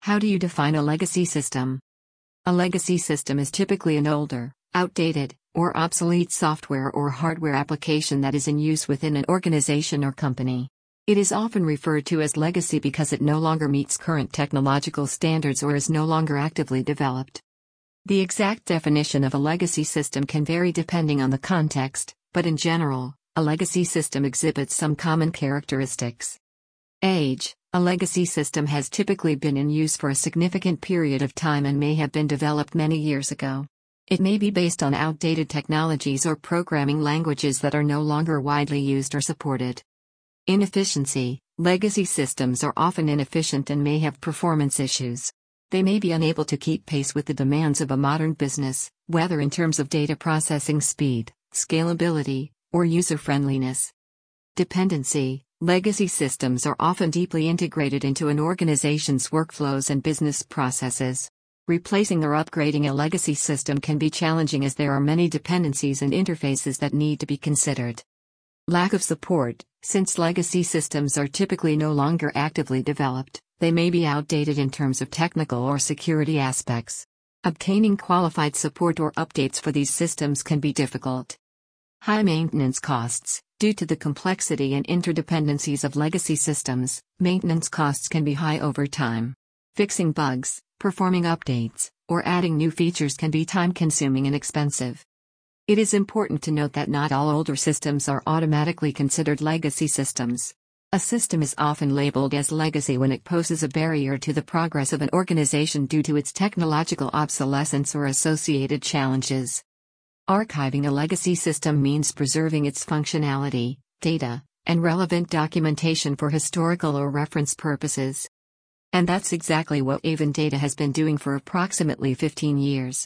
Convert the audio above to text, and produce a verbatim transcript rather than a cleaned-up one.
How do you define a legacy system? A legacy system is typically an older, outdated, or obsolete software or hardware application that is in use within an organization or company. It is often referred to as legacy because it no longer meets current technological standards or is no longer actively developed. The exact definition of a legacy system can vary depending on the context, but in general, a legacy system exhibits some common characteristics. Age. A legacy system has typically been in use for a significant period of time and may have been developed many years ago. It may be based on outdated technologies or programming languages that are no longer widely used or supported. Inefficiency. Legacy systems are often inefficient and may have performance issues. They may be unable to keep pace with the demands of a modern business, whether in terms of data processing speed, scalability, or user-friendliness. Dependency. Legacy systems are often deeply integrated into an organization's workflows and business processes. Replacing or upgrading a legacy system can be challenging as there are many dependencies and interfaces that need to be considered. Lack of support. Since legacy systems are typically no longer actively developed, they may be outdated in terms of technical or security aspects. Obtaining qualified support or updates for these systems can be difficult. High maintenance costs. Due to the complexity and interdependencies of legacy systems, maintenance costs can be high over time. Fixing bugs, performing updates, or adding new features can be time-consuming and expensive. It is important to note that not all older systems are automatically considered legacy systems. A system is often labeled as legacy when it poses a barrier to the progress of an organization due to its technological obsolescence or associated challenges. Archiving a legacy system means preserving its functionality, data, and relevant documentation for historical or reference purposes. And that's exactly what Avon Data has been doing for approximately fifteen years.